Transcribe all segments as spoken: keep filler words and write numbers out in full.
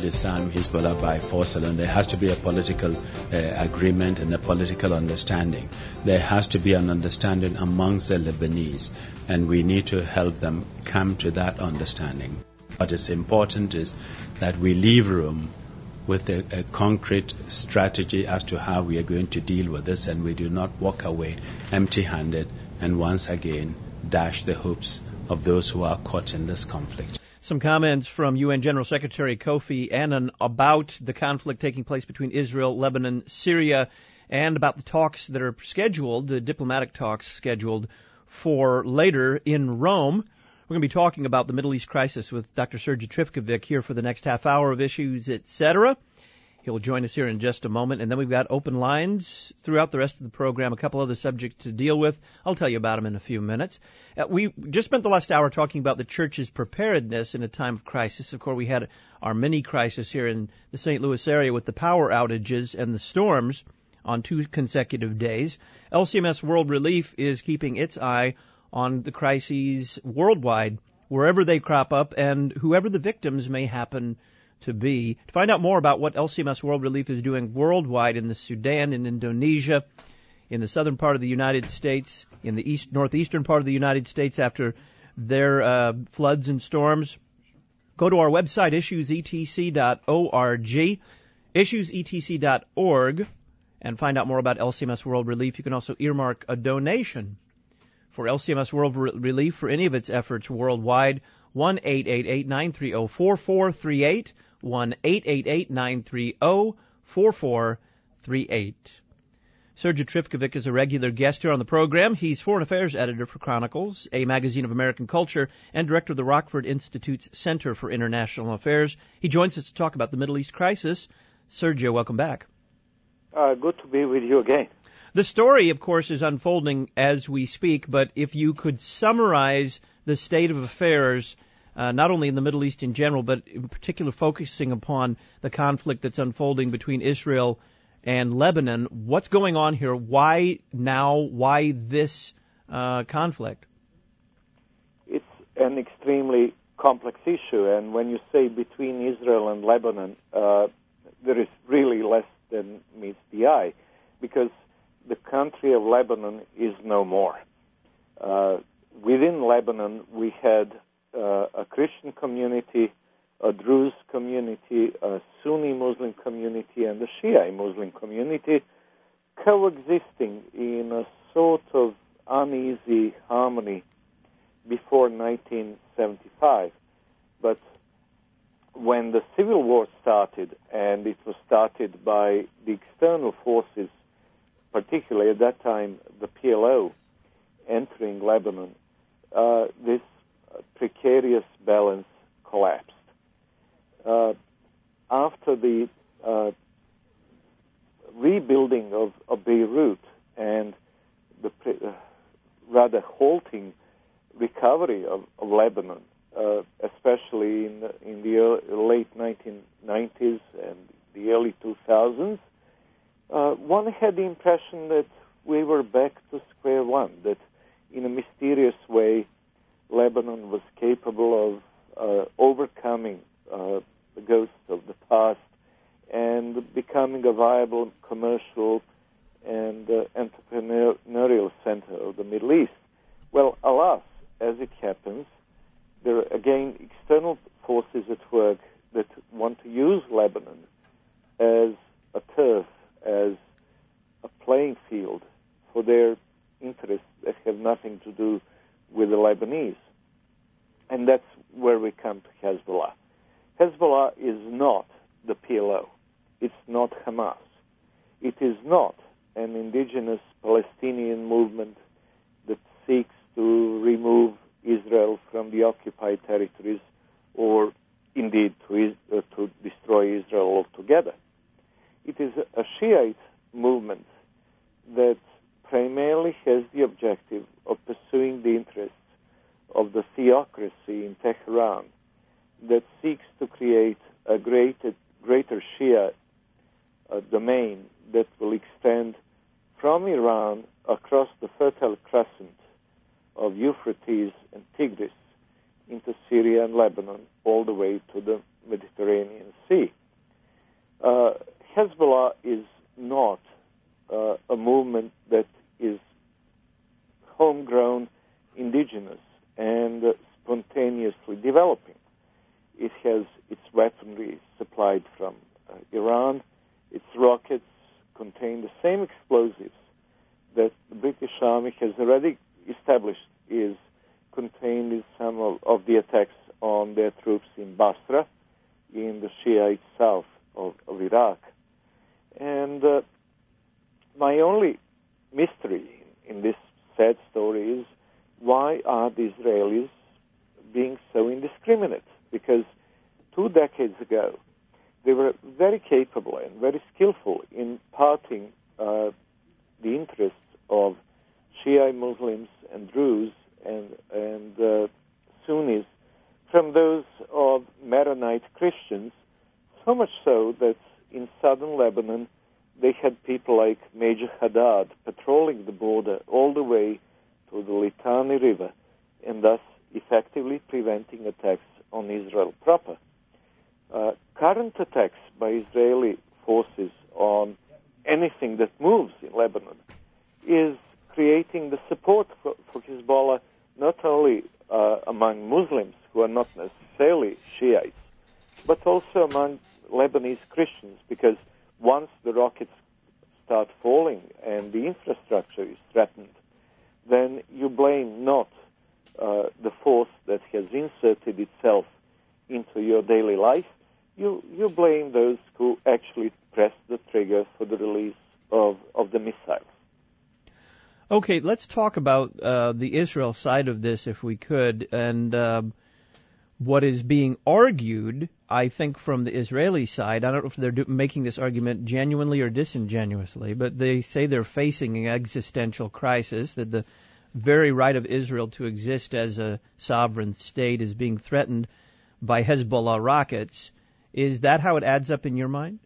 disarm Hezbollah by force alone. There has to be a political uh, agreement and a political understanding. There has to be an understanding amongst the Lebanese, and we need to help them come to that understanding. What is important is that we leave room with a, a concrete strategy as to how we are going to deal with this, and we do not walk away empty-handed and once again dash the hopes of those who are caught in this conflict. Some comments from U N General Secretary Kofi Annan about the conflict taking place between Israel, Lebanon, Syria, and about the talks that are scheduled, the diplomatic talks scheduled for later in Rome. We're going to be talking about the Middle East crisis with Doctor Sergey Trifkovic here for the next half hour of Issues, et cetera. He'll join us here in just a moment, and then we've got open lines throughout the rest of the program, a couple other subjects to deal with. I'll tell you about them in a few minutes. Uh, we just spent the last hour talking about the church's preparedness in a time of crisis. Of course, we had our mini crisis here in the Saint Louis area with the power outages and the storms on two consecutive days. L C M S World Relief is keeping its eye on the crises worldwide, wherever they crop up, and whoever the victims may happen to be. To find out more about what L C M S World Relief is doing worldwide in the Sudan, in Indonesia, in the southern part of the United States, in the east northeastern part of the United States after their uh, floods and storms, go to our website, issues e t c dot org, issues e t c dot org, and find out more about L C M S World Relief. You can also earmark a donation for L C M S World Relief for any of its efforts worldwide. one eight eight eight nine three zero four four three eight, one eight eight eight nine three zero four four three eight. Sergey Trifkovic is a regular guest here on the program. He's Foreign Affairs Editor for Chronicles, a magazine of American culture, and Director of the Rockford Institute's Center for International Affairs. He joins us to talk about the Middle East crisis. Sergey, welcome back. Uh, good to be with you again. The story, of course, is unfolding as we speak, but if you could summarize the state of affairs, uh, not only in the Middle East in general, but in particular focusing upon the conflict that's unfolding between Israel and Lebanon, what's going on here? Why now? Why this uh, conflict? It's an extremely complex issue, and when you say between Israel and Lebanon, uh, there is really less than meets the eye, because the country of Lebanon is no more. Uh, within Lebanon, we had uh, a Christian community, a Druze community, a Sunni Muslim community, and a Shia Muslim community coexisting in a sort of uneasy harmony before nineteen seventy-five. But when the civil war started, and it was started by the external forces, particularly at that time the P L O entering Lebanon, uh, this precarious balance collapsed. Uh, after the uh, rebuilding of, of Beirut and the pre- uh, rather halting recovery of, of Lebanon, uh, especially in the, in the early, late nineteen nineties and the early two thousands, Uh, one had the impression that we were back to square one, that in a mysterious way Lebanon was capable of uh, overcoming uh, the ghosts of the past and becoming a viable commercial and uh, entrepreneurial center of the Middle East. Well, alas, as it happens, there are again external forces at work that want to use Lebanon as a turf, as a playing field for their interests that have nothing to do with the Lebanese. And that's where we come to Hezbollah. Hezbollah is not the P L O. It's not Hamas. It is not an indigenous Palestinian movement that seeks to remove Israel from the occupied territories or indeed to, uh, to destroy Israel altogether. It is a Shiite movement that primarily has the objective of pursuing the interests of the theocracy in Tehran that seeks to create a greater, greater Shia uh, domain that will extend from Iran across the Fertile Crescent of Euphrates and Tigris into Syria and Lebanon all the way to the Mediterranean Sea. Hezbollah is not uh, a movement that is homegrown, indigenous, and uh, spontaneously developing. It has its weaponry supplied from uh, Iran. Its rockets contain the same explosives that the British Army has already established is contained in some of, of the attacks on their troops in Basra, in the Shiite south of, of Iraq. And uh, my only mystery in this sad story is, why are the Israelis being so indiscriminate? Because two decades ago, they were very capable and very skillful in parting uh, the interests of Shia Muslims and Druze and, and uh, Sunnis from those of Maronite Christians, so much so that in southern Lebanon they had people like Major Haddad patrolling the border all the way to the Litani River, and thus effectively preventing attacks on Israel proper. Uh, current attacks by Israeli forces on anything that moves in Lebanon is creating the support for, for Hezbollah not only uh, among Muslims who are not necessarily Shiites, but also among Lebanese Christians, because once the rockets start falling and the infrastructure is threatened, then you blame not uh, the force that has inserted itself into your daily life, you, you blame those who actually pressed the trigger for the release of, of the missiles. Okay, let's talk about uh, the Israel side of this, if we could, and uh, what is being argued, I think, from the Israeli side. I don't know if they're do- making this argument genuinely or disingenuously, but they say they're facing an existential crisis, that the very right of Israel to exist as a sovereign state is being threatened by Hezbollah rockets. Is that how it adds up in your mind?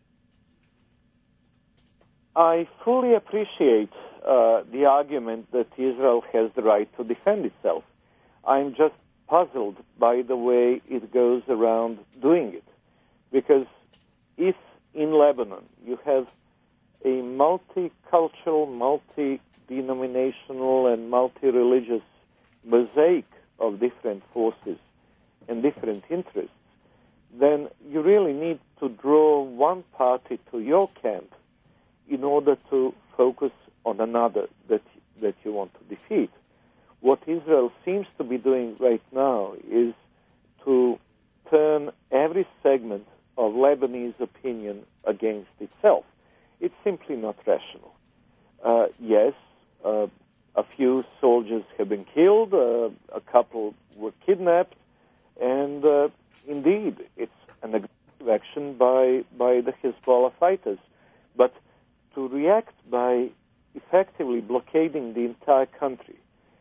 I fully appreciate uh, the argument that Israel has the right to defend itself. I'm just puzzled by the way it goes around doing it. Because if in Lebanon you have a multicultural, multi-denominational, and multi-religious mosaic of different forces and different interests, then you really need to draw one party to your camp in order to focus on another that that you want to defeat. What Israel seems to be doing right now is to turn every segment of Lebanese opinion against itself. It's simply not rational. Uh, yes, uh, a few soldiers have been killed, uh, a couple were kidnapped, and uh, indeed, it's an aggressive action by, by the Hezbollah fighters. But to react by effectively blockading the entire country,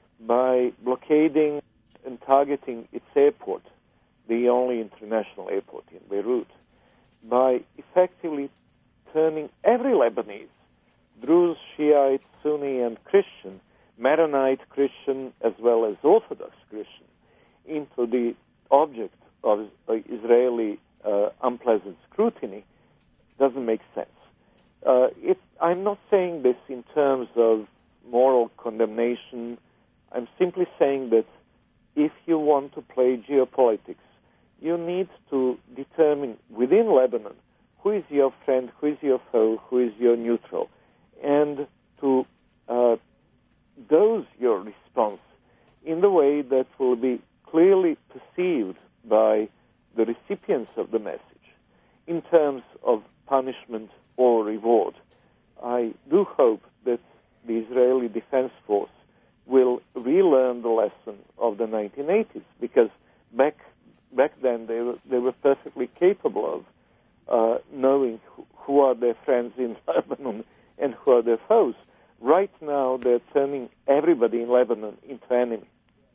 by blockading and targeting its airport, the only international airport in Beirut, by effectively turning every Lebanese, Druze, Shiite, Sunni, and Christian, Maronite Christian as well as Orthodox Christian, into the object of Israeli uh, unpleasant scrutiny, doesn't make sense. Uh, it, I'm not saying this in terms of moral condemnation. I'm simply saying that if you want to play geopolitics, you need to determine within Lebanon who is your friend, who is your foe, who is your neutral, and to uh, dose your response in the way that will be clearly perceived by the recipients of the message in terms of punishment or reward. I do hope that the Israeli Defense Force will relearn the lesson of the nineteen eighties, because back back then they were, they were perfectly capable of uh, knowing who, who are their friends in Lebanon and who are their foes. Right now they're turning everybody in Lebanon into enemy.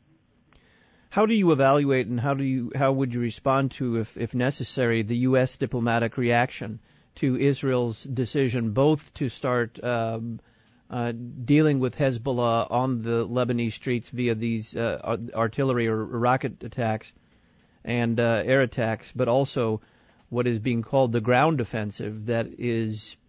How do you evaluate, and how do you how would you respond to, if, if necessary, the U S diplomatic reaction to Israel's decision both to start um, uh, dealing with Hezbollah on the Lebanese streets via these uh, artillery or rocket attacks and uh, air attacks, but also what is being called the ground offensive that is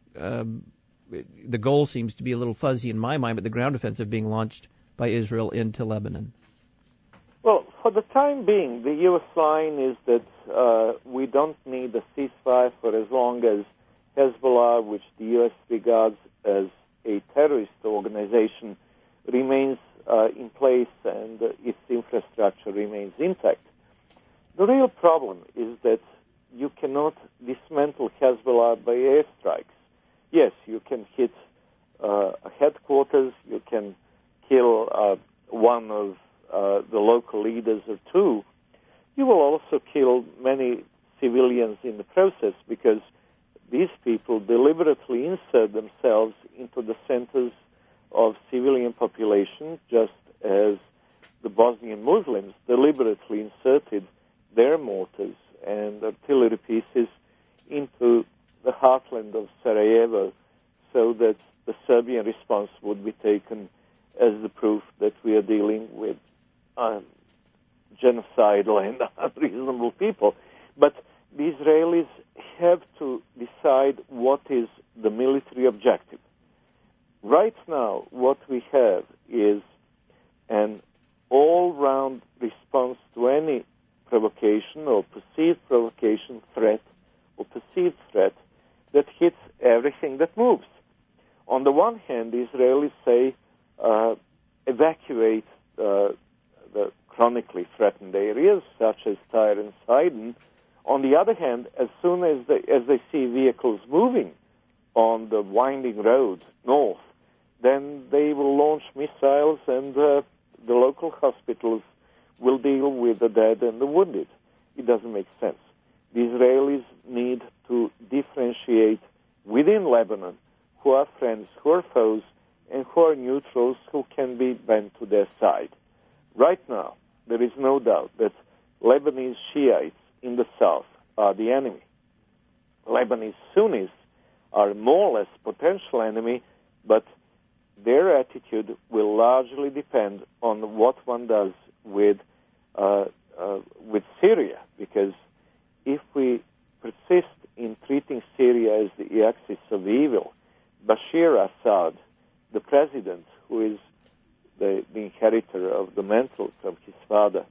um, the goal seems to be a little fuzzy in my mind, but the ground offensive being launched by Israel into Lebanon? Well, for the time being, the U S line is that uh, we don't need a ceasefire for as long as Hezbollah, which the U S regards as a terrorist organization, remains uh, in place and uh, its infrastructure remains intact. The real problem is that you cannot dismantle Hezbollah by airstrikes. Yes, you can hit uh, a headquarters, you can kill uh, one of uh, the local leaders or two. You will also kill many civilians in the process because these people deliberately insert themselves into the centers of civilian population, just as the Bosnian Muslims deliberately inserted their mortars and artillery pieces into the heartland of Sarajevo so that the Serbian response would be taken as the proof that we are dealing with uh, genocidal and unreasonable people. But the Israelis have to decide what is the military objective. Right now, what we have is an all-round response to any provocation or perceived provocation, threat, or perceived threat that hits everything that moves. On the one hand, the Israelis say uh, evacuate uh, the chronically threatened areas, such as Tyre and Sidon. On the other hand, as soon as they, as they see vehicles moving on the winding road north, then they will launch missiles and uh, the local hospitals will deal with the dead and the wounded. It doesn't make sense. The Israelis need to differentiate within Lebanon who are friends, who are foes, and who are neutrals who can be bent to their side. Right now, there is no doubt that Lebanese Shiites in the south are the enemy. Lebanese Sunnis are more or less potential enemy, but their attitude will largely depend on what one does with uh, uh, with Syria, because if we persist in treating Syria as the axis of evil, Bashir Assad, the president, who is the, the inheritor of the mantle from his father,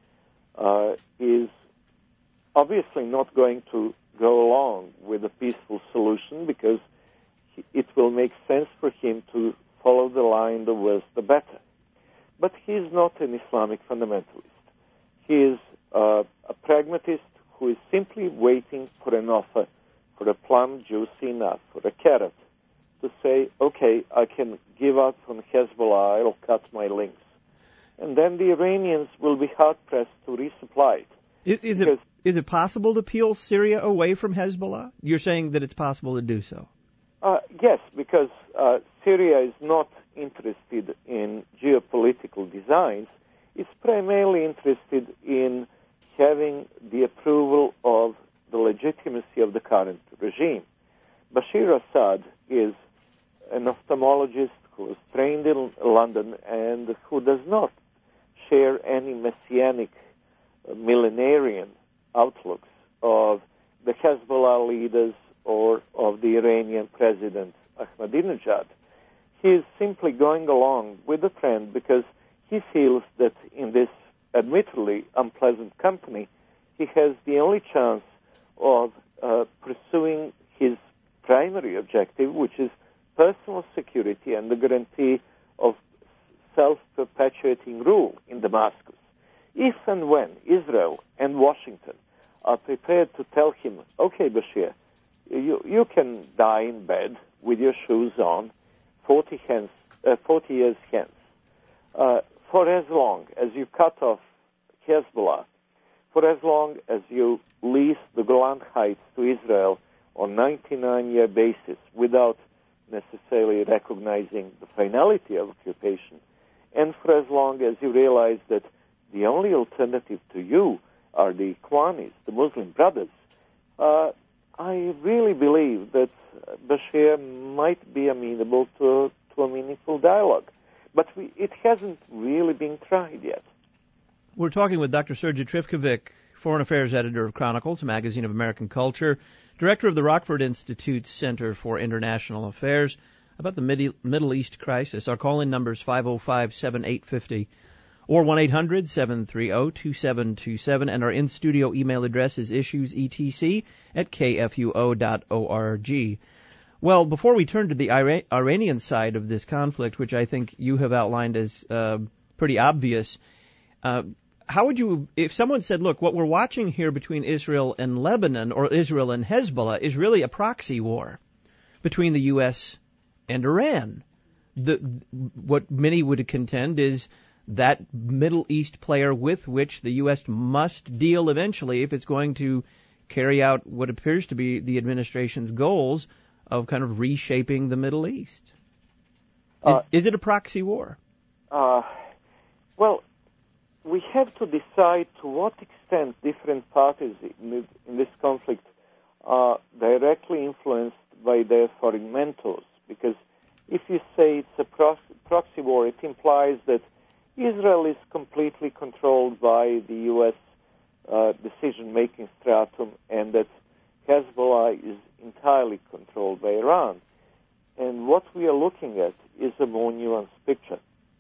uh, is obviously not going to go along with a peaceful solution because it will make sense for him to follow the line the worse the better. But he is not an Islamic fundamentalist. He is uh, a pragmatist who is simply waiting for an offer, for a plum juicy enough, for a carrot, to say, okay, I can give up on Hezbollah, I'll cut my links. And then the Iranians will be hard-pressed to resupply it. Is, is it is it possible to peel Syria away from Hezbollah? You're saying that it's possible to do so. Uh, yes, because uh, Syria is not interested in geopolitical designs. It's primarily interested in having the approval of the legitimacy of the current regime. Bashir Assad is an ophthalmologist who was trained in London and who does not share any messianic uh, millenarian outlooks of the Hezbollah leaders or of the Iranian president Ahmadinejad. He is simply going along with the trend because he feels that in this admittedly unpleasant company, he has the only chance of uh, pursuing his primary objective, which is personal security and the guarantee of self-perpetuating rule in Damascus. If and when Israel and Washington are prepared to tell him, okay, Bashir, you, you can die in bed with your shoes on forty, hence, uh, forty years hence, uh, for as long as you cut off Hezbollah, for as long as you lease the Golan Heights to Israel on ninety-nine year basis without necessarily recognizing the finality of occupation, and for as long as you realize that the only alternative to you are the Ikhwanis, the Muslim brothers, uh, I really believe that Bashir might be amenable to, to a meaningful dialogue. But we, it hasn't really been tried yet. We're talking with Doctor Srdja Trifkovic foreign affairs editor of Chronicles, a magazine of American culture, director of the Rockford Institute's Center for International Affairs, about the Midi- Middle East crisis. Our call-in number is five oh five, seven eight five oh or one eight hundred, seven three zero, two seven two seven, and our in-studio email address is issuesetc at k f u o dot org. Well, before we turn to the Ira- Iranian side of this conflict, which I think you have outlined as uh, pretty obvious, uh, how would you, if someone said, look, what we're watching here between Israel and Lebanon, or Israel and Hezbollah, is really a proxy war between the U S and Iran. The, what many would contend is that Middle East player with which the U S must deal eventually if it's going to carry out what appears to be the administration's goals of kind of reshaping the Middle East. Is, uh, is it a proxy war? Uh, well, we have to decide to what extent different parties in, in this conflict are directly influenced by their foreign mentors. Because if you say it's a proxy war, it implies that Israel is completely controlled by the U S uh, decision-making stratum and that Hezbollah is entirely controlled by Iran. And what we are looking at is a more nuanced picture.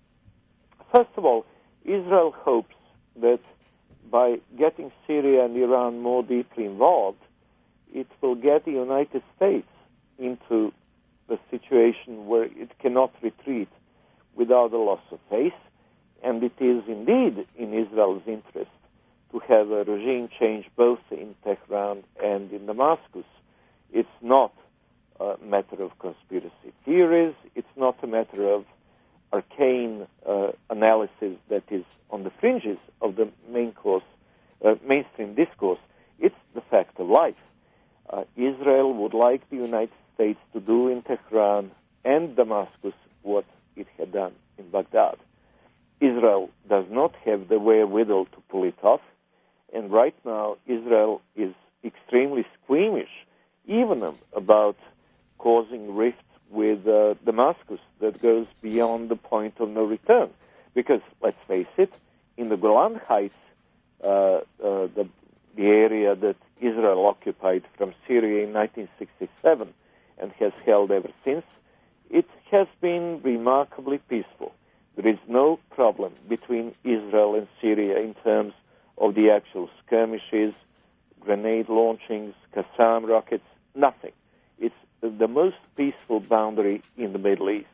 First of all, Israel hopes that by getting Syria and Iran more deeply involved, it will get the United States into the situation where it cannot retreat without a loss of face. And it is indeed in Israel's interest to have a regime change both in Tehran and in Damascus. It's not a matter of conspiracy theories. It's not a matter of arcane uh, analysis that is on the fringes of the main course, uh, mainstream discourse. It's the fact of life. Uh, Israel would like the United States to do in Tehran and Damascus what it had done in Baghdad. Israel does not have the wherewithal to pull it off, and right now Israel is extremely squeamish, even about causing rifts with uh, Damascus that goes beyond the point of no return. Because, let's face it, in the Golan Heights, uh, uh, the, the area that Israel occupied from Syria in nineteen sixty-seven and has held ever since, it has been remarkably peaceful. There is no problem between Israel and Syria in terms of the actual skirmishes, grenade launchings, Qassam rockets, nothing. It's the most peaceful boundary in the Middle East.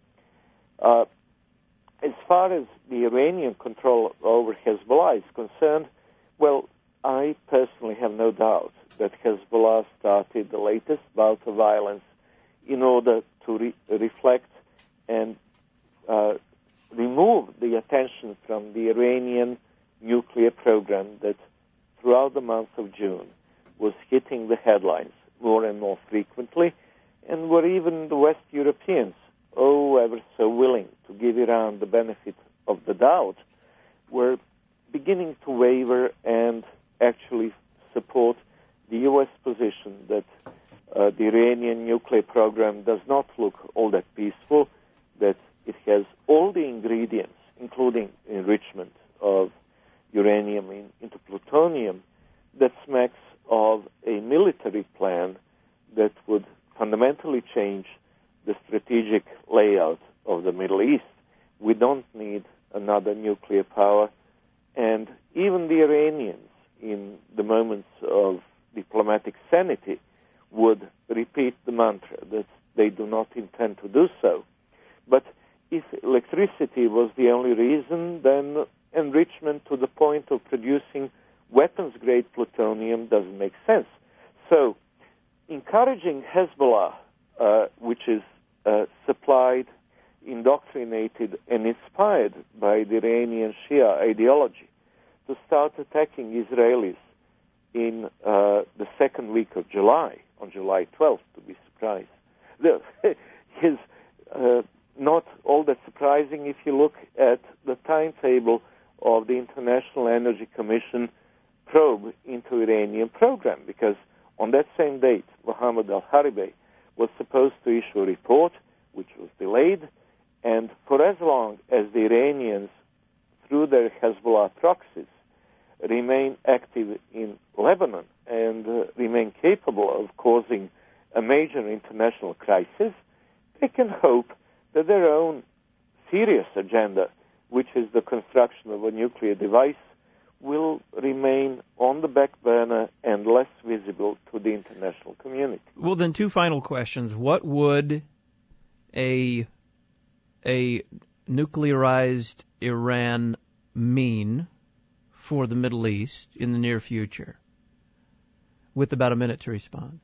Uh, as far as the Iranian control over Hezbollah is concerned, well, I personally have no doubt that Hezbollah started the latest bout of violence in order to re- reflect and uh, remove the attention from the Iranian nuclear program that throughout the month of June was hitting the headlines more and more frequently, and were even the West Europeans, oh, ever so willing to give Iran the benefit of the doubt, were beginning to waver and actually support the U S position that uh, the Iranian nuclear program does not look all that peaceful, that it has all the ingredients, including enrichment of uranium in, into plutonium, that smacks of a military plan that would fundamentally change the strategic layout of the Middle East. We don't need another nuclear power, and even the Iranians, in the moments of diplomatic sanity, would repeat the mantra that they do not intend to do so. But if electricity was the only reason, then enrichment to the point of producing weapons-grade plutonium doesn't make sense. So, encouraging Hezbollah, uh, which is uh, supplied, indoctrinated, and inspired by the Iranian Shia ideology, to start attacking Israelis in uh, the second week of July, on July twelfth, to be surprised, is uh, not all that surprising if you look at the timetable of the International Energy Commission probe into Iranian program, because on that same date, Mohammad al-Haribey was supposed to issue a report, which was delayed, and for as long as the Iranians, through their Hezbollah proxies, remain active in Lebanon and uh, remain capable of causing a major international crisis, they can hope that their own serious agenda, which is the construction of a nuclear device, will remain on the back burner and less visible to the international community. Well, then, two final questions. What would a a nuclearized Iran mean for the Middle East in the near future? With about a minute to respond.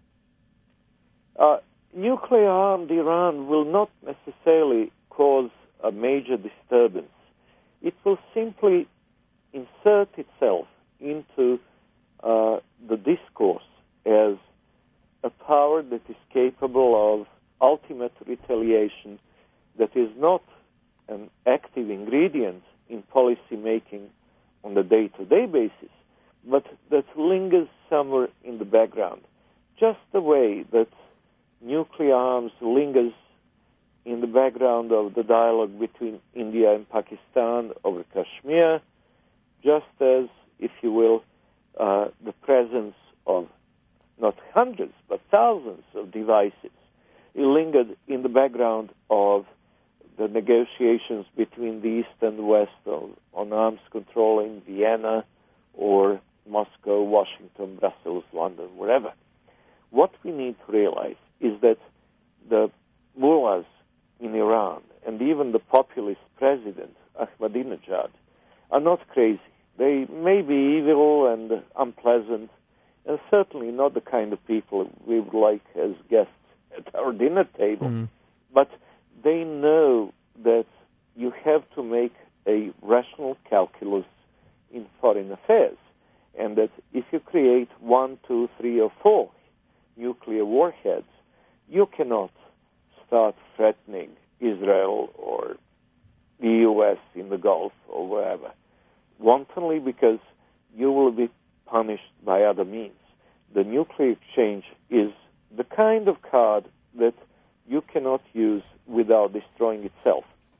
Uh, nuclear-armed Iran will not necessarily cause a major disturbance. It will simply insert itself into uh, the discourse as a power that is capable of ultimate retaliation, that is not an active ingredient in policy making on the day-to-day basis, but that lingers somewhere in the background, just the way that nuclear arms lingers in the background of the dialogue between India and Pakistan over Kashmir, just as, if you will, uh, the presence of not hundreds but thousands of devices it lingered in the background of the negotiations between the East and the West of, on arms control in Vienna or Moscow, Washington, Brussels, London, wherever. What we need to realize is that the mullahs in Iran and even the populist president, Ahmadinejad, are not crazy. They may be evil and unpleasant, and certainly not the kind of people we would like as guests at our dinner table. Mm. But they know that you have to make a rational calculus in foreign affairs, and that if you create one, two, three, or four nuclear warheads, you cannot start threatening Israel or the U S in the Gulf or wherever wantonly, because you will be punished by other means. The nuclear exchange is the kind of card that you cannot use without destroying itself.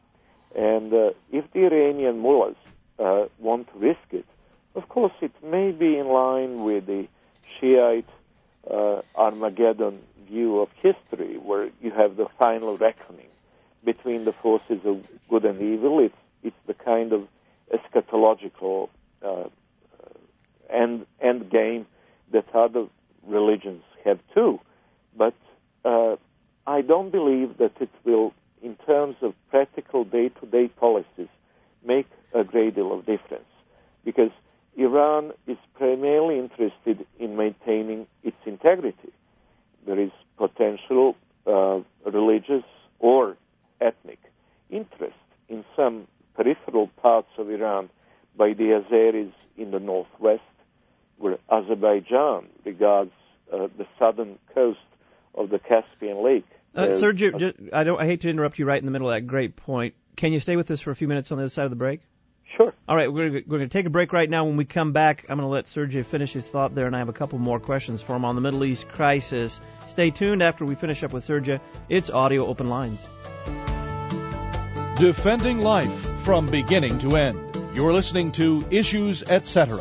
And uh, if the Iranian mullahs uh, want to risk it, of course it may be in line with the Shiite uh, Armageddon view of history, where you have the final reckoning between the forces of good and evil. It's, it's the kind of eschatological uh, end, end game that other religions have too. But uh, I don't believe that it will, in terms of practical day-to-day policies, make a great deal of difference, because Iran is primarily interested in maintaining its integrity. There is potential uh, religious or ethnic interest in some peripheral parts of Iran by the Azeris in the northwest, where Azerbaijan regards uh, the southern coast of the Caspian Lake. Uh, Sergio, uh, just, I don't. I hate to interrupt you right in the middle of that great point. Can you stay with us for a few minutes on the other side of the break? Sure. All right, we're, we're going to take a break right now. When we come back, I'm going to let Sergio finish his thought there, and I have a couple more questions for him on the Middle East crisis. Stay tuned after we finish up with Sergio. It's Audio Open Lines. Defending life from beginning to end. You're listening to Issues, et cetera.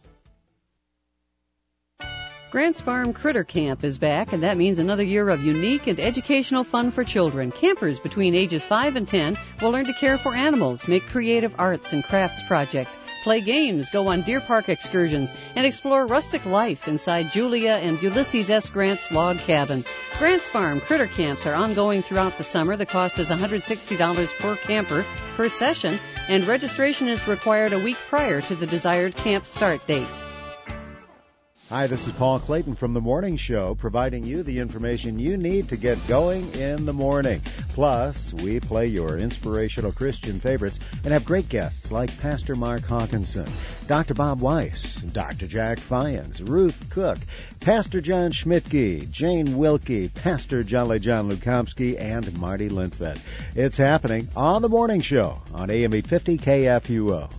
Grants Farm Critter Camp is back, and that means another year of unique and educational fun for children. Campers between ages five and ten will learn to care for animals, make creative arts and crafts projects, play games, go on deer park excursions, and explore rustic life inside Julia and Ulysses S. Grant's log cabin. Grants Farm Critter Camps are ongoing throughout the summer. The cost is one hundred sixty dollars per camper per session, and registration is required a week prior to the desired camp start date. Hi, this is Paul Clayton from The Morning Show, providing you the information you need to get going in the morning. Plus, we play your inspirational Christian favorites and have great guests like Pastor Mark Hawkinson, Doctor Bob Weiss, Doctor Jack Fyans, Ruth Cook, Pastor John Schmidtke, Jane Wilkie, Pastor Jolly John Lukomsky, and Marty Linfeld. It's happening on The Morning Show on A M eight fifty K F U O.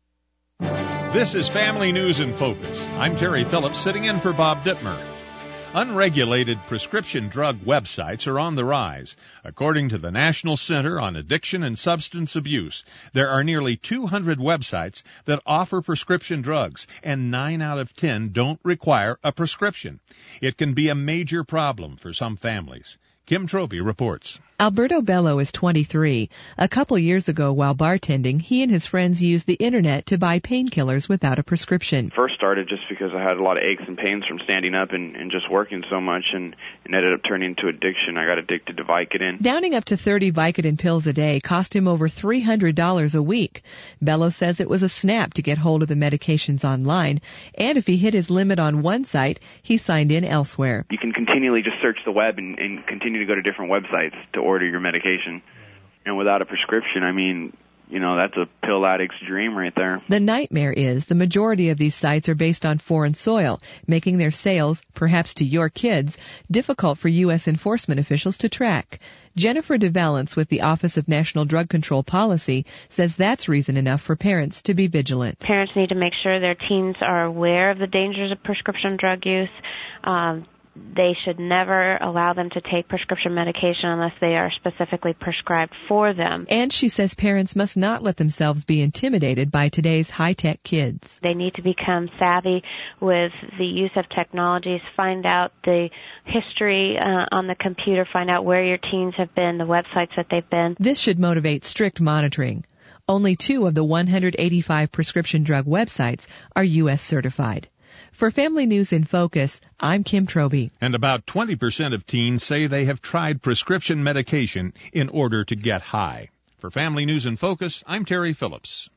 This is Family News in Focus. I'm Terry Phillips, sitting in for Bob Dittmer. Unregulated prescription drug websites are on the rise. According to the National Center on Addiction and Substance Abuse, there are nearly two hundred websites that offer prescription drugs, and nine out of ten don't require a prescription. It can be a major problem for some families. Kim Tropey reports. Alberto Bello is twenty-three. A couple years ago, while bartending, he and his friends used the internet to buy painkillers without a prescription. First started just because I had a lot of aches and pains from standing up and, and just working so much, and, and ended up turning into addiction. I got addicted to Vicodin. Downing up to thirty Vicodin pills a day cost him over three hundred dollars a week. Bello says it was a snap to get hold of the medications online, and if he hit his limit on one site, he signed in elsewhere. You can continually just search the web and, and continue to go to different websites to order your medication. And without a prescription, I mean, you know, that's a pill addict's dream right there. The nightmare is the majority of these sites are based on foreign soil, making their sales, perhaps to your kids, difficult for U S enforcement officials to track. Jennifer DeValance with the Office of National Drug Control Policy says that's reason enough for parents to be vigilant. Parents need to make sure their teens are aware of the dangers of prescription drug use. Um, They should never allow them to take prescription medication unless they are specifically prescribed for them. And she says parents must not let themselves be intimidated by today's high-tech kids. They need to become savvy with the use of technologies, find out the history uh, on the computer, find out where your teens have been, the websites that they've been. This should motivate strict monitoring. Only two of the one hundred eighty-five prescription drug websites are U S certified. For Family News in Focus, I'm Kim Tropey. And about twenty percent of teens say they have tried prescription medication in order to get high. For Family News in Focus, I'm Terry Phillips.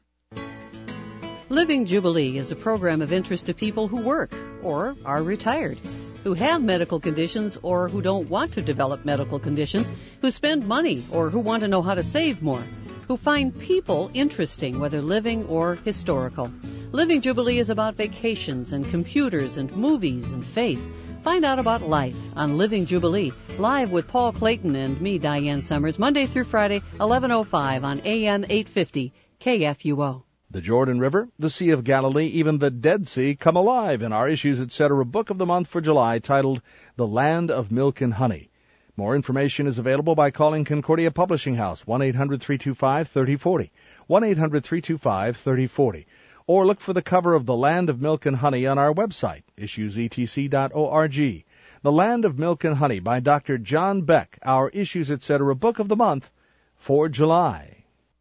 Living Jubilee is a program of interest to people who work or are retired, who have medical conditions or who don't want to develop medical conditions, who spend money or who want to know how to save more, who find people interesting, whether living or historical. Living Jubilee is about vacations and computers and movies and faith. Find out about life on Living Jubilee, live with Paul Clayton and me, Diane Summers, Monday through Friday, eleven oh five on A M eight fifty K F U O. The Jordan River, the Sea of Galilee, even the Dead Sea come alive in our Issues Etc. book of the month for July titled The Land of Milk and Honey. More information is available by calling Concordia Publishing House, one eight hundred three two five three oh four oh, one eight hundred three two five three oh four oh, or look for the cover of The Land of Milk and Honey on our website, issues e t c dot org. The Land of Milk and Honey by Doctor John Beck, our Issues Etc. book of the month for July.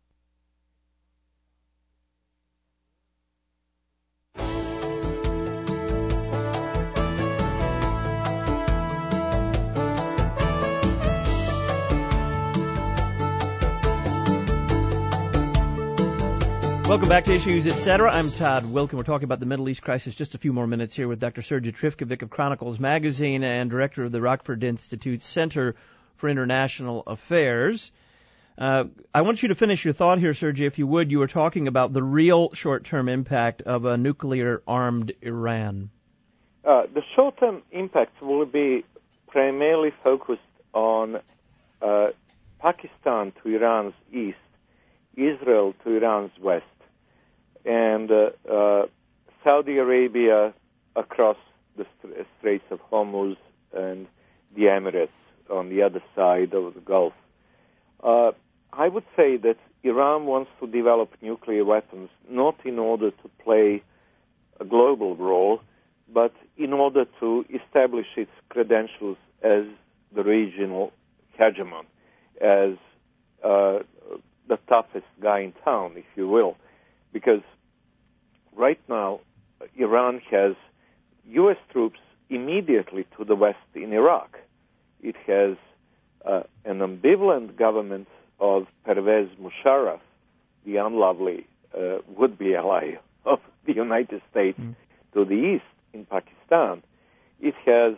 Welcome back to Issues, et cetera. I'm Todd Wilken. We're talking about the Middle East crisis. Just a few more minutes here with Doctor Sergei Trifkovic of Chronicles Magazine and director of the Rockford Institute's Center for International Affairs. Uh, I want you to finish your thought here, Sergei, if you would. You were talking about the real short-term impact of a nuclear-armed Iran. Uh, the short-term impacts will be primarily focused on uh, Pakistan to Iran's east, Israel to Iran's west, and uh, uh, Saudi Arabia across the Straits of Hormuz and the Emirates on the other side of the Gulf. Uh, I would say that Iran wants to develop nuclear weapons not in order to play a global role, but in order to establish its credentials as the regional hegemon, as uh, the toughest guy in town, if you will, because right now Iran has U S troops immediately to the west in Iraq. It has uh, an ambivalent government of Pervez Musharraf, the unlovely uh, would-be ally of the United States mm. to the east in Pakistan. It has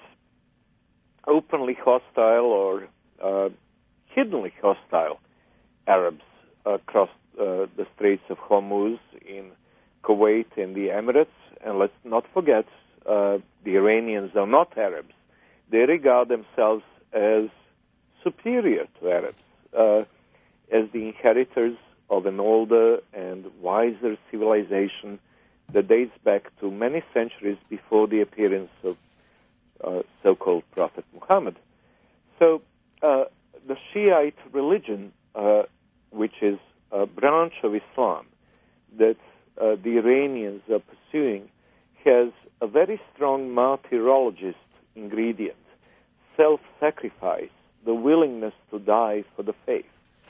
openly hostile or uh, hiddenly hostile Arabs across uh, the Straits of Hormuz in Kuwait and the Emirates. And let's not forget, uh, the Iranians are not Arabs. They regard themselves as superior to Arabs, uh, as the inheritors of an older and wiser civilization that dates back to many centuries before the appearance of uh, so-called Prophet Muhammad. So uh, the Shiite religion, uh, which is a branch of Islam that uh, the Iranians are pursuing, has a very strong martyrologist ingredient, self-sacrifice, the willingness to die for the faith.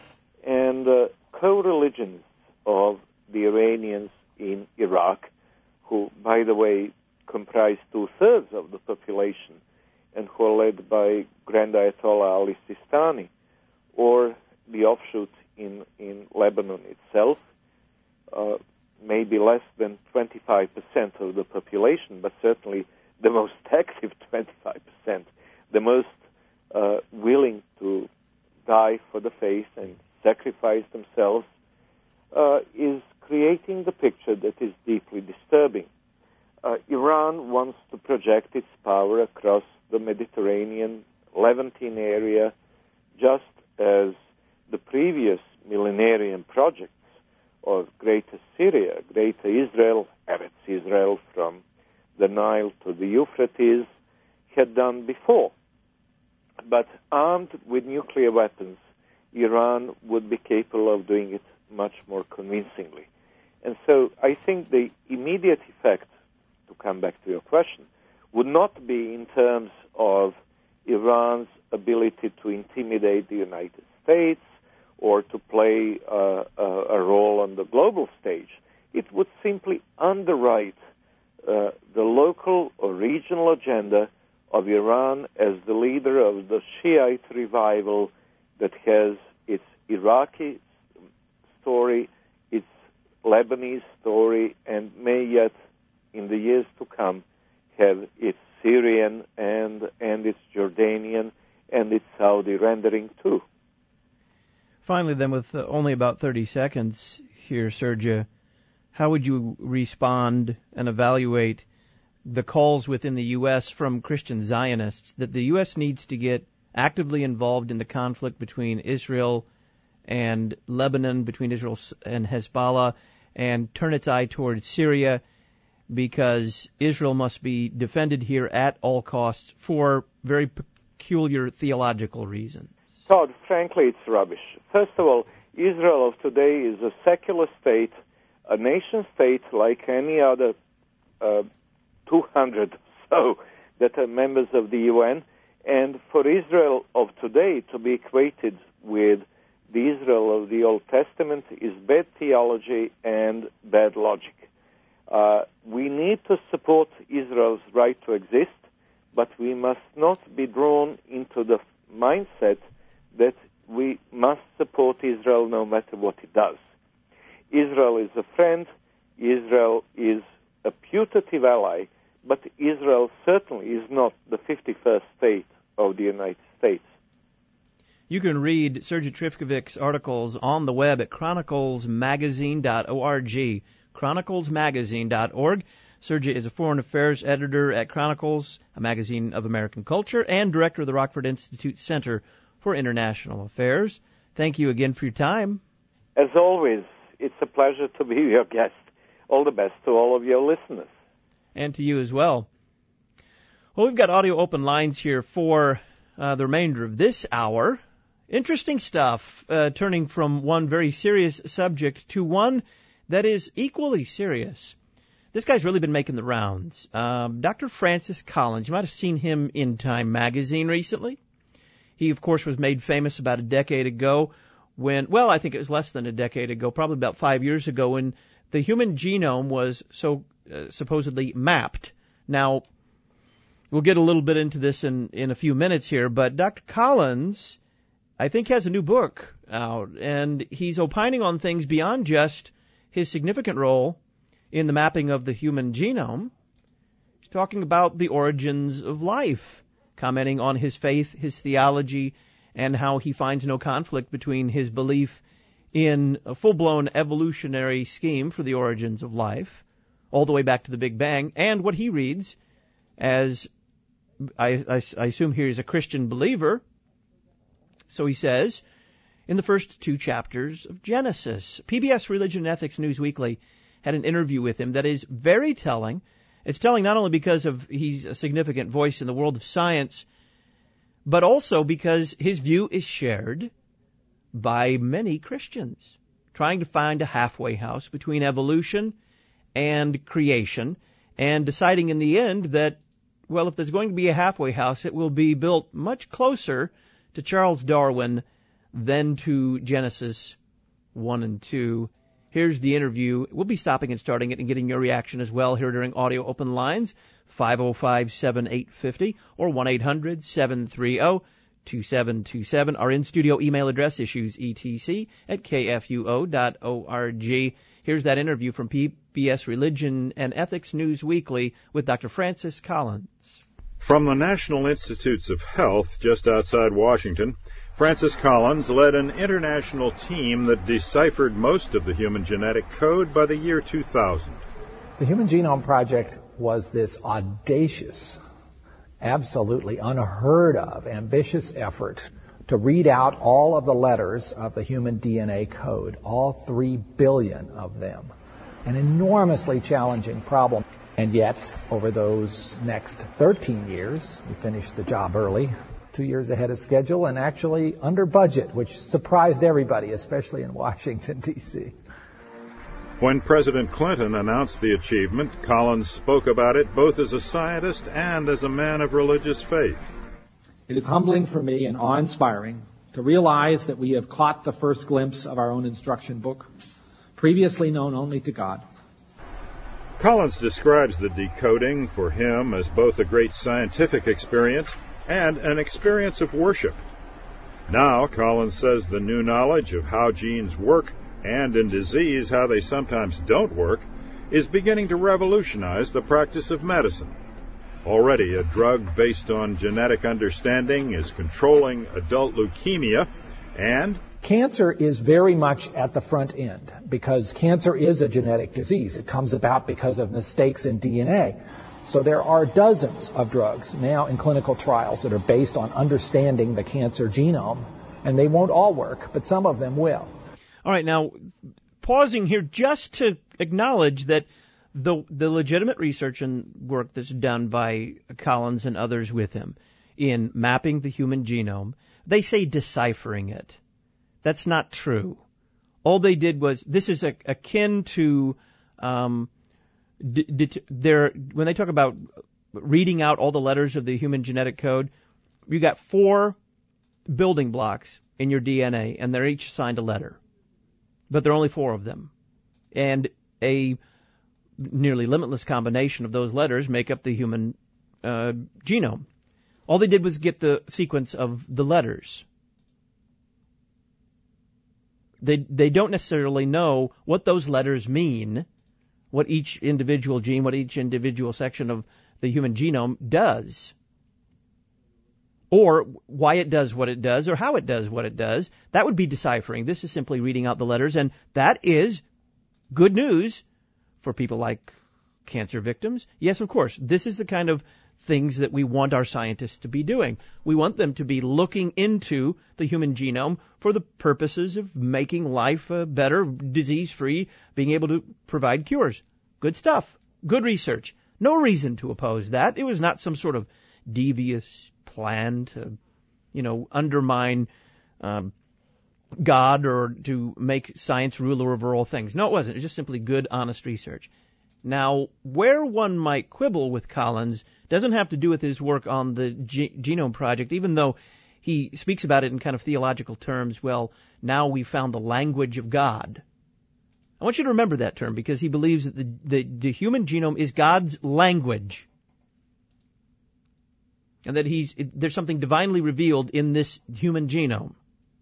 And uh, co-religions of the Iranians in Iraq, who, by the way, comprise two-thirds of the population and who are led by Grand Ayatollah Ali Sistani, or the offshoot in, in Lebanon itself, uh, maybe less than twenty-five percent of the population, but certainly the most active twenty-five percent, the most uh, willing to die for the faith and sacrifice themselves, uh, is creating the picture that is deeply disturbing. Uh, Iran wants to project its power across the Mediterranean, Levantine area, just as the previous millenarian projects of Greater Syria, Greater Israel, Eretz Israel from the Nile to the Euphrates, had done before. But armed with nuclear weapons, Iran would be capable of doing it much more convincingly. And so I think the immediate effect, to come back to your question, would not be in terms of Iran's ability to intimidate the United States or to play uh, a, a role on the global stage. It would simply underwrite uh, the local or regional agenda of Iran as the leader of the Shiite revival that has its Iraqi story, its Lebanese story, and may yet, in the years to come, have its Syrian and, and its Jordanian and its Saudi rendering too. Finally, then, with uh, only about thirty seconds here, Sergio, how would you respond and evaluate the calls within the U S from Christian Zionists that the U S needs to get actively involved in the conflict between Israel and Lebanon, between Israel and Hezbollah, and turn its eye towards Syria, because Israel must be defended here at all costs for very peculiar theological reasons? Todd, frankly, it's rubbish. First of all, Israel of today is a secular state, a nation state like any other uh, two hundred or so that are members of the U N, and for Israel of today to be equated with the Israel of the Old Testament is bad theology and bad logic. Uh, we need to support Israel's right to exist, but we must not be drawn into the mindset that we must support Israel no matter what it does. Israel is a friend, Israel is a putative ally, but Israel certainly is not the fifty-first state of the United States. You can read Sergei Trifkovic's articles on the web at chronicles magazine dot org, chronicles magazine dot org. Sergei is a foreign affairs editor at Chronicles, a magazine of American culture, and director of the Rockford Institute Center for International Affairs. Thank you again for your time. As always, it's a pleasure to be your guest. All the best to all of your listeners. And to you as well. Well, we've got audio open lines here for uh, the remainder of this hour. Interesting stuff, uh, turning from one very serious subject to one that is equally serious. This guy's really been making the rounds. Um, Doctor Francis Collins, you might have seen him in Time magazine recently. He, of course, was made famous about a decade ago when, well, I think it was less than a decade ago, probably about five years ago, when the human genome was so uh, supposedly mapped. Now, we'll get a little bit into this in, in a few minutes here, but Doctor Collins, I think, has a new book out, and he's opining on things beyond just his significant role in the mapping of the human genome. He's talking about the origins of life, commenting on his faith, his theology, and how he finds no conflict between his belief in a full-blown evolutionary scheme for the origins of life, all the way back to the Big Bang, and what he reads as, I, I, I assume here he's a Christian believer. So he says, in the first two chapters of Genesis, P B S Religion and Ethics News Weekly had an interview with him that is very telling It's telling not only because of he's a significant voice in the world of science, but also because his view is shared by many Christians, trying to find a halfway house between evolution and creation, and deciding in the end that, well, if there's going to be a halfway house, it will be built much closer to Charles Darwin than to Genesis one and two. Here's the interview. We'll be stopping and starting it and getting your reaction as well here during Audio Open Lines, five oh five, seven eight five oh or one eight hundred, seven three oh, two seven two seven. Our in-studio email address, issuesetc at k f u o dot org. Here's that interview from P B S Religion and Ethics News Weekly with Doctor Francis Collins. From the National Institutes of Health just outside Washington, Francis Collins led an international team that deciphered most of the human genetic code by the year two thousand. The Human Genome Project was this audacious, absolutely unheard of, ambitious effort to read out all of the letters of the human D N A code, all three billion of them. An enormously challenging problem. And yet, over those next thirteen years, we finished the job early, two years ahead of schedule, and actually under budget, which surprised everybody, especially in Washington, D C When President Clinton announced the achievement, Collins spoke about it both as a scientist and as a man of religious faith. It is humbling for me and awe-inspiring to realize that we have caught the first glimpse of our own instruction book, previously known only to God. Collins describes the decoding for him as both a great scientific experience and an experience of worship. Now, Collins says the new knowledge of how genes work and in disease how they sometimes don't work is beginning to revolutionize the practice of medicine. Already, a drug based on genetic understanding is controlling adult leukemia, and cancer is very much at the front end because cancer is a genetic disease. It comes about because of mistakes in D N A. So there are dozens of drugs now in clinical trials that are based on understanding the cancer genome, and they won't all work, but some of them will. All right, now, pausing here just to acknowledge that the the legitimate research and work that's done by Collins and others with him in mapping the human genome, they say deciphering it. That's not true. All they did was, this is a, akin to, um, d- d- their, when they talk about reading out all the letters of the human genetic code, you got four building blocks in your D N A, and they're each assigned a letter. But there are only four of them. And a nearly limitless combination of those letters make up the human uh, genome. All they did was get the sequence of the letters. They they don't necessarily know what those letters mean, what each individual gene, what each individual section of the human genome does, or why it does what it does, or how it does what it does. That would be deciphering. This is simply reading out the letters, and that is good news for people like cancer victims. Yes, of course, this is the kind of things that we want our scientists to be doing. We want them to be looking into the human genome for the purposes of making life uh, better, disease-free, being able to provide cures. Good stuff. Good research. No reason to oppose that. It was not some sort of devious plan to, you know, undermine um, God or to make science ruler over all things. No, it wasn't. It was just simply good, honest research. Now, where one might quibble with Collins doesn't have to do with his work on the G- Genome Project, even though he speaks about it in kind of theological terms. Well, now we found the language of God. I want you to remember that term because he believes that the, the, the human genome is God's language. And that he's there's something divinely revealed in this human genome.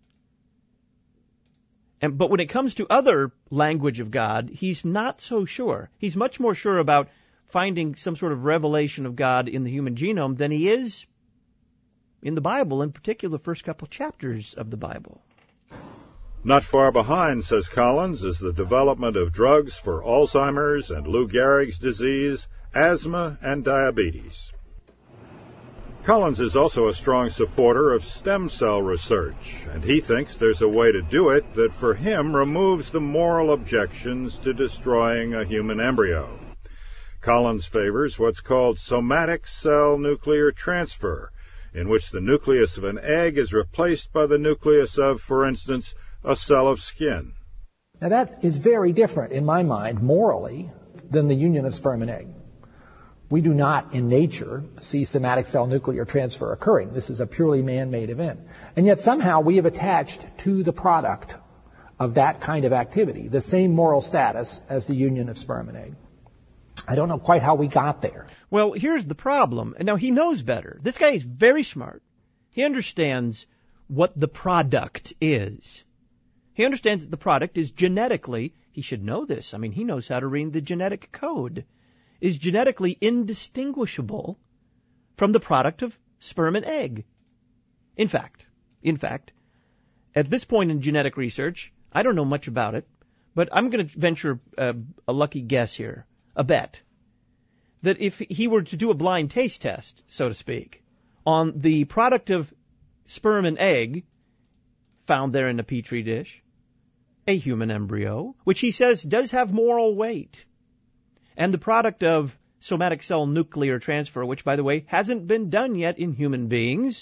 And, but when it comes to other language of God, he's not so sure. He's much more sure about finding some sort of revelation of God in the human genome than he is in the Bible, in particular the first couple chapters of the Bible. Not far behind, says Collins, is the development of drugs for Alzheimer's and Lou Gehrig's disease, asthma, and diabetes. Collins is also a strong supporter of stem cell research, and he thinks there's a way to do it that for him removes the moral objections to destroying a human embryo. Collins favors what's called somatic cell nuclear transfer, in which the nucleus of an egg is replaced by the nucleus of, for instance, a cell of skin. Now that is very different, in my mind, morally, than the union of sperm and egg. We do not, in nature, see somatic cell nuclear transfer occurring. This is a purely man-made event. And yet somehow we have attached to the product of that kind of activity the same moral status as the union of sperm and egg. I don't know quite how we got there. Well, here's the problem. And now he knows better. This guy is very smart. He understands what the product is. He understands that the product is genetically, he should know this, I mean, he knows how to read the genetic code, is genetically indistinguishable from the product of sperm and egg. In fact, in fact, at this point in genetic research, I don't know much about it, but I'm going to venture a, a lucky guess here, a bet, that if he were to do a blind taste test, so to speak, on the product of sperm and egg found there in a petri dish, a human embryo, which he says does have moral weight, and the product of somatic cell nuclear transfer, which, by the way, hasn't been done yet in human beings,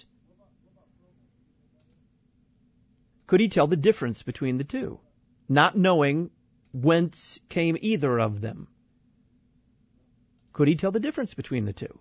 could he tell the difference between the two, not knowing whence came either of them? Could he tell the difference between the two?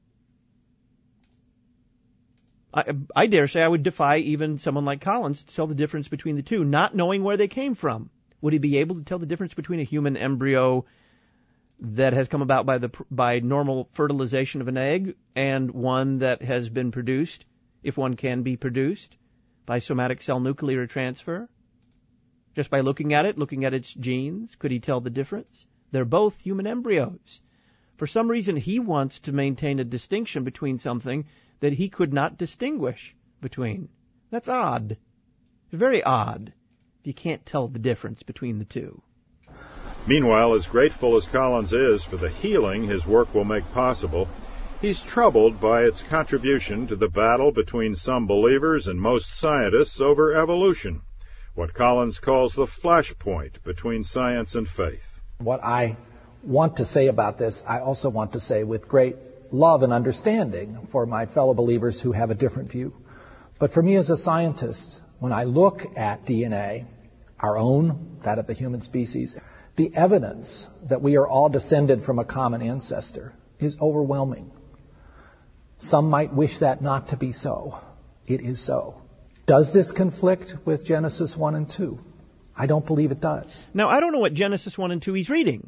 I, I dare say I would defy even someone like Collins to tell the difference between the two, not knowing where they came from. Would he be able to tell the difference between a human embryo that has come about by the by normal fertilization of an egg and one that has been produced, if one can be produced, by somatic cell nuclear transfer? Just by looking at it, looking at its genes, could he tell the difference? They're both human embryos. For some reason, he wants to maintain a distinction between something that he could not distinguish between. That's odd. Very odd if you can't tell the difference between the two. Meanwhile, as grateful as Collins is for the healing his work will make possible, he's troubled by its contribution to the battle between some believers and most scientists over evolution, what Collins calls the flashpoint between science and faith. What I want to say about this, I also want to say with great love and understanding for my fellow believers who have a different view. But for me as a scientist, when I look at D N A, our own, that of the human species, the evidence that we are all descended from a common ancestor is overwhelming. Some might wish that not to be so. It is so. Does this conflict with Genesis one and two? I don't believe it does. Now, I don't know what Genesis one and two he's reading.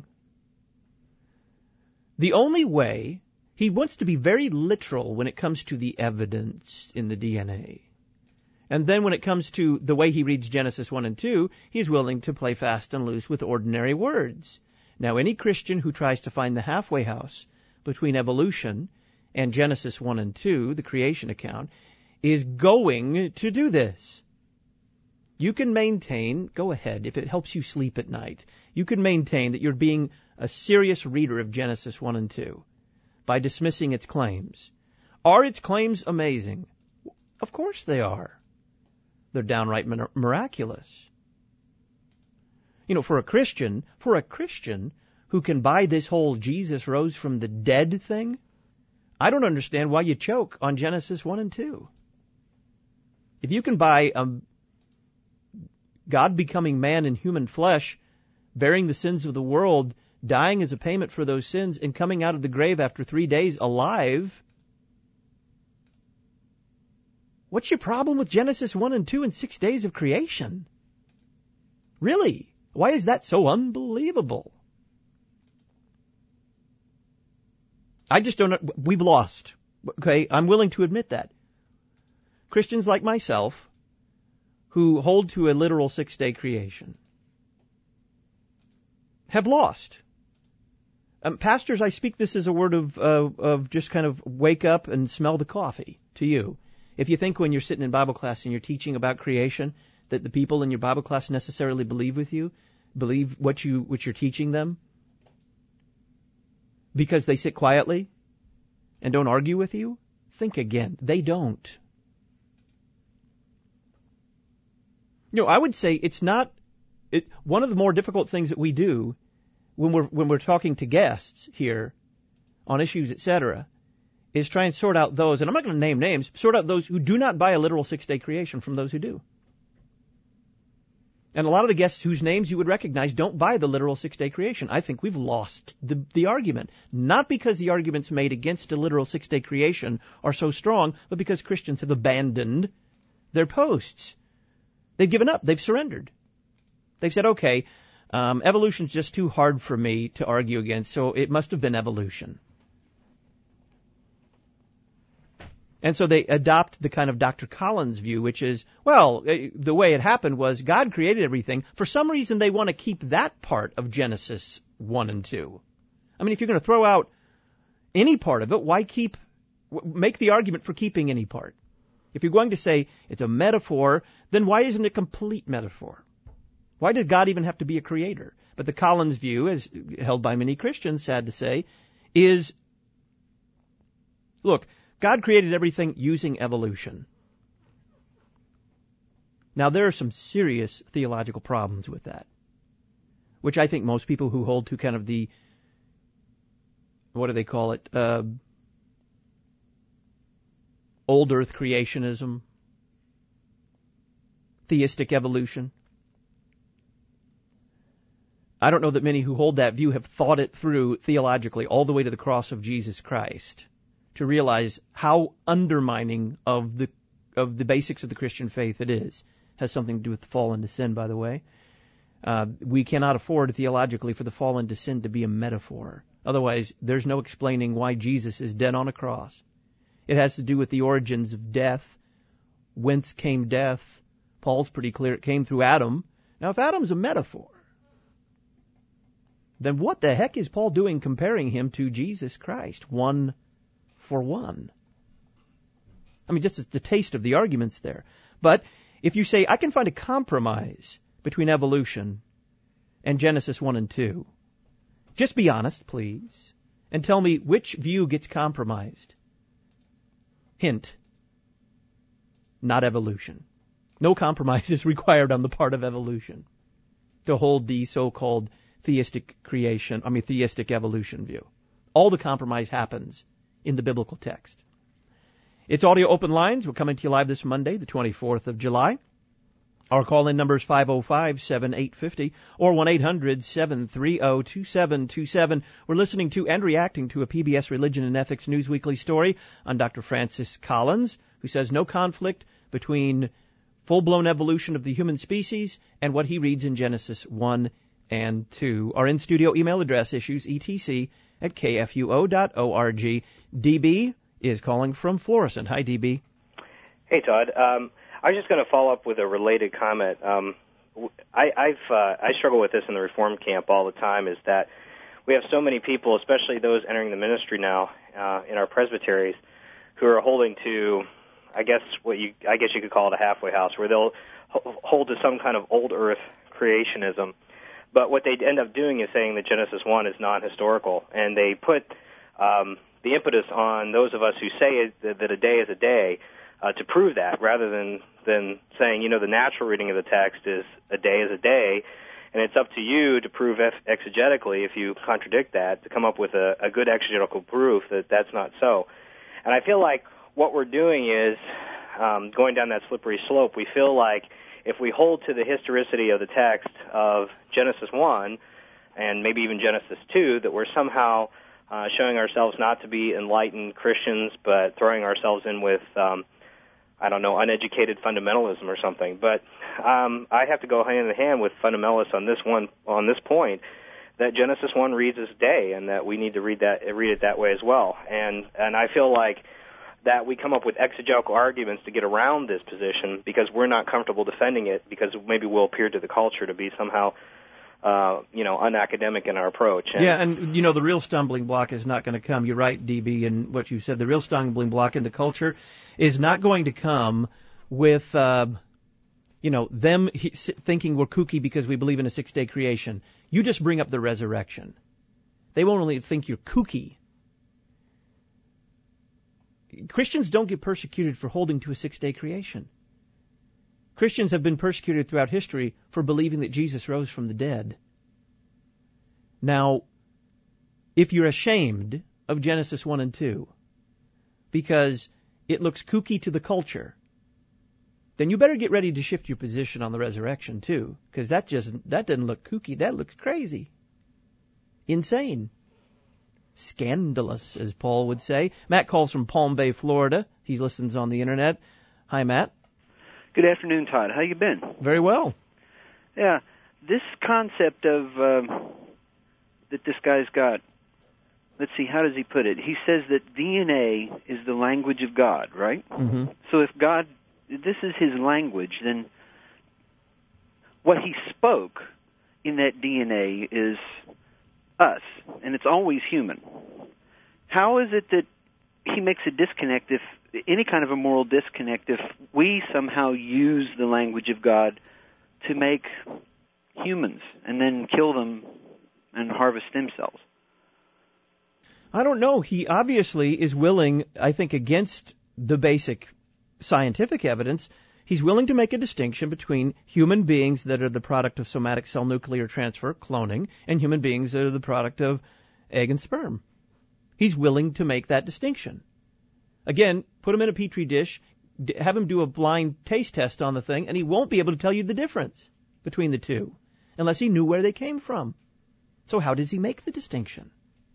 The only way, he wants to be very literal when it comes to the evidence in the D N A. And then when it comes to the way he reads Genesis one and two, he's willing to play fast and loose with ordinary words. Now, any Christian who tries to find the halfway house between evolution and Genesis one and two, the creation account, is going to do this. You can maintain, go ahead, if it helps you sleep at night, you can maintain that you're being a serious reader of Genesis one and two by dismissing its claims. Are its claims amazing? Of course they are. They're downright miraculous. You know, for a Christian, for a Christian who can buy this whole Jesus rose from the dead thing, I don't understand why you choke on Genesis one and two. If you can buy a God becoming man in human flesh, bearing the sins of the world, dying as a payment for those sins, and coming out of the grave after three days alive, what's your problem with Genesis one and two and six days of creation? Really? Why is that so unbelievable? I just don't know. We've lost. Okay, I'm willing to admit that. Christians like myself who hold to a literal six-day creation have lost. Um, pastors, I speak this as a word of, uh, of just kind of wake up and smell the coffee to you. If you think when you're sitting in Bible class and you're teaching about creation that the people in your Bible class necessarily believe with you, believe what you what you're teaching them, because they sit quietly and don't argue with you, think again. They don't. You know, I would say it's not it, one of the more difficult things that we do when we're when we're talking to guests here on issues, et cetera, is try and sort out those, and I'm not going to name names, sort out those who do not buy a literal six-day creation from those who do. And a lot of the guests whose names you would recognize don't buy the literal six-day creation. I think we've lost the, the argument. Not because the arguments made against a literal six-day creation are so strong, but because Christians have abandoned their posts. They've given up. They've surrendered. They've said, okay, um, evolution's just too hard for me to argue against, so it must have been evolution. And so they adopt the kind of Doctor Collins view, which is, well, the way it happened was God created everything. For some reason, they want to keep that part of Genesis one and two. I mean, if you're going to throw out any part of it, why keep, make the argument for keeping any part? If you're going to say it's a metaphor, then why isn't it a complete metaphor? Why did God even have to be a creator? But the Collins view, as held by many Christians, sad to say, is, look, God created everything using evolution. Now, there are some serious theological problems with that, which I think most people who hold to kind of the, what do they call it, uh, old earth creationism, theistic evolution. I don't know that many who hold that view have thought it through theologically all the way to the cross of Jesus Christ, to realize how undermining of the of the basics of the Christian faith it is. Has something to do with the fall into sin, by the way. Uh, we cannot afford theologically for the fall into sin to be a metaphor. Otherwise, there's no explaining why Jesus is dead on a cross. It has to do with the origins of death. Whence came death? Paul's pretty clear it came through Adam. Now, if Adam's a metaphor, then what the heck is Paul doing comparing him to Jesus Christ? One for one. I mean, just the taste of the arguments there. But if you say, I can find a compromise between evolution and Genesis one and two, just be honest, please, and tell me which view gets compromised. Hint, not evolution. No compromise is required on the part of evolution to hold the so-called theistic creation, I mean theistic evolution view. All the compromise happens in the biblical text. It's Audio Open Lines. We're coming to you live this Monday, the twenty-fourth of July. Our call-in number is five oh five, seven eight five oh or one eight hundred, seven three oh, two seven two seven. We're listening to and reacting to a P B S Religion and Ethics News Weekly story on Doctor Francis Collins, who says no conflict between full-blown evolution of the human species and what he reads in Genesis one and two. Our in-studio email address, issues etc at k f u o dot org. D B is calling from Florissant. Hi, D B. Hey, Todd. Um, I was just going to follow up with a related comment. Um, I, I've uh, I struggle with this in the Reform camp all the time. Is that we have so many people, especially those entering the ministry now uh, in our presbyteries, who are holding to, I guess what you I guess you could call it a halfway house, where they'll ho- hold to some kind of old earth creationism. But what they end up doing is saying that Genesis one is non-historical, and they put um, the impetus on those of us who say it, that a day is a day uh, to prove that, rather than, than saying, you know, the natural reading of the text is a day is a day, and it's up to you to prove exegetically, if you contradict that, to come up with a, a good exegetical proof that that's not so. And I feel like what we're doing is um, going down that slippery slope. We feel like if we hold to the historicity of the text of Genesis one and maybe even Genesis two, that we're somehow uh, showing ourselves not to be enlightened Christians, but throwing ourselves in with, um, I don't know, uneducated fundamentalism or something. But um, I have to go hand in hand with fundamentalists on this one, on this point, that Genesis one reads as day, and that we need to read that read it that way as well. And and I feel like that we come up with exegetical arguments to get around this position because we're not comfortable defending it, because maybe we'll appear to the culture to be somehow, uh, you know, unacademic in our approach. And yeah, and, you know, the real stumbling block is not going to come. You're right, D B, in what you said. The real stumbling block in the culture is not going to come with, uh, you know, them he, thinking we're kooky because we believe in a six-day creation. You just bring up the resurrection. They won't only think you're kooky. Christians don't get persecuted for holding to a six-day creation. Christians have been persecuted throughout history for believing that Jesus rose from the dead. Now, if you're ashamed of Genesis one and two because it looks kooky to the culture, then you better get ready to shift your position on the resurrection too, because that just that doesn't look kooky. That looks crazy, insane, scandalous, as Paul would say. Matt calls from Palm Bay, Florida. He listens on the internet. Hi, Matt. Good afternoon, Todd. How you been? Very well. Yeah, this concept of um, that this guy's got. Let's see, how does he put it? He says that D N A is the language of God, right? Mm-hmm. So if God, this is his language, then what he spoke in that D N A is us, and it's always human. How is it that he makes a disconnect, if any kind of a moral disconnect, if we somehow use the language of God to make humans and then kill them and harvest stem cells? I don't know. He obviously is willing, I think, against the basic scientific evidence, he's willing to make a distinction between human beings that are the product of somatic cell nuclear transfer, cloning, and human beings that are the product of egg and sperm. He's willing to make that distinction. Again, put him in a petri dish, have him do a blind taste test on the thing, and he won't be able to tell you the difference between the two unless he knew where they came from. So how does he make the distinction?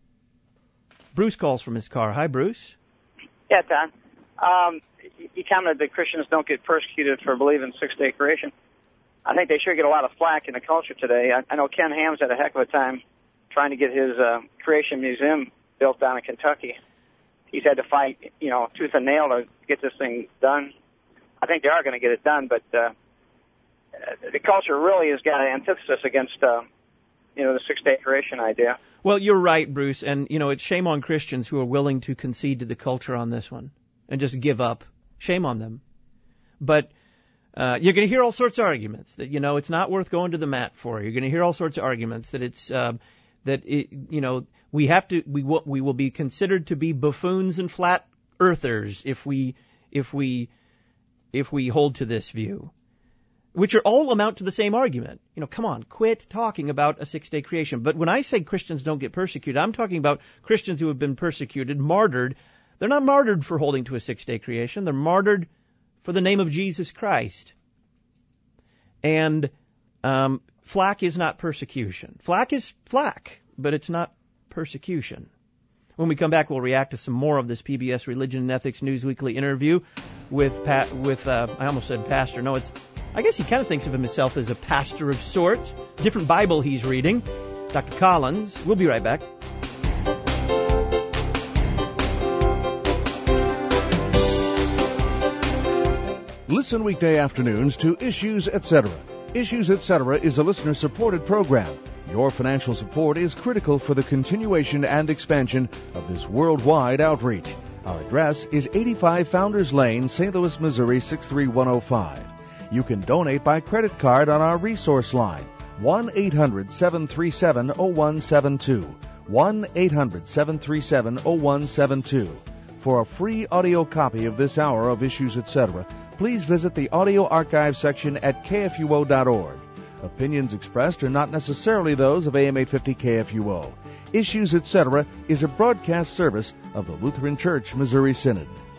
Bruce calls from his car. Hi, Bruce. Yeah, Tom. Um, you commented that Christians don't get persecuted for believing six-day creation. I think they sure get a lot of flack in the culture today. I, I know Ken Ham's had a heck of a time trying to get his uh, creation museum built down in Kentucky. He's had to fight, you know, tooth and nail to get this thing done. I think they are going to get it done, but uh, the culture really has got an antithesis against, uh, you know, the six-day creation idea. Well, you're right, Bruce, and, you know, it's shame on Christians who are willing to concede to the culture on this one and just give up. Shame on them. But uh, you're going to hear all sorts of arguments that, you know, it's not worth going to the mat for. You're going to hear all sorts of arguments that it's, uh, that, it, you know, we have to, we will, we will be considered to be buffoons and flat earthers if we, if we, if we hold to this view, which are all amount to the same argument. You know, come on, quit talking about a six-day creation. But when I say Christians don't get persecuted, I'm talking about Christians who have been persecuted, martyred. They're not martyred for holding to a six-day creation. They're martyred for the name of Jesus Christ. And um, flack is not persecution. Flack is flack, but it's not persecution. When we come back, we'll react to some more of this P B S Religion and Ethics News Weekly interview with Pat, with uh, I almost said pastor. No, it's I guess he kind of thinks of himself as a pastor of sorts. Different Bible he's reading. Doctor Collins. We'll be right back. Listen weekday afternoons to Issues Etc. Issues Etc. is a listener-supported program. Your financial support is critical for the continuation and expansion of this worldwide outreach. Our address is eighty-five Founders Lane, Saint Louis, Missouri, six three one oh five. You can donate by credit card on our resource line, one eight hundred seven three seven oh one seven two, one eight hundred seven three seven oh one seven two. For a free audio copy of this hour of Issues Etc., please visit the audio archive section at K F U O dot org. Opinions expressed are not necessarily those of A M eight fifty K F U O. Issues Etc. is a broadcast service of the Lutheran Church Missouri Synod.